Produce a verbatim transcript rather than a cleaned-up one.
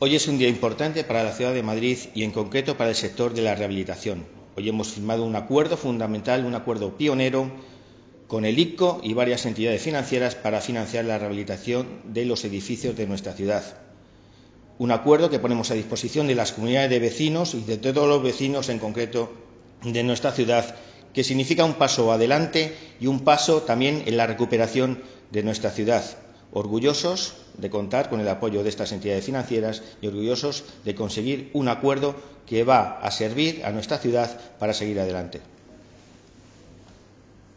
Hoy es un día importante para la ciudad de Madrid y en concreto para el sector de la rehabilitación. Hoy hemos firmado un acuerdo fundamental, un acuerdo pionero con el I P C O y varias entidades financieras para financiar la rehabilitación de los edificios de nuestra ciudad. Un acuerdo que ponemos a disposición de las comunidades de vecinos y de todos los vecinos en concreto de nuestra ciudad, que significa un paso adelante y un paso también en la recuperación de nuestra ciudad. Orgullosos de contar con el apoyo de estas entidades financieras y orgullosos de conseguir un acuerdo que va a servir a nuestra ciudad para seguir adelante.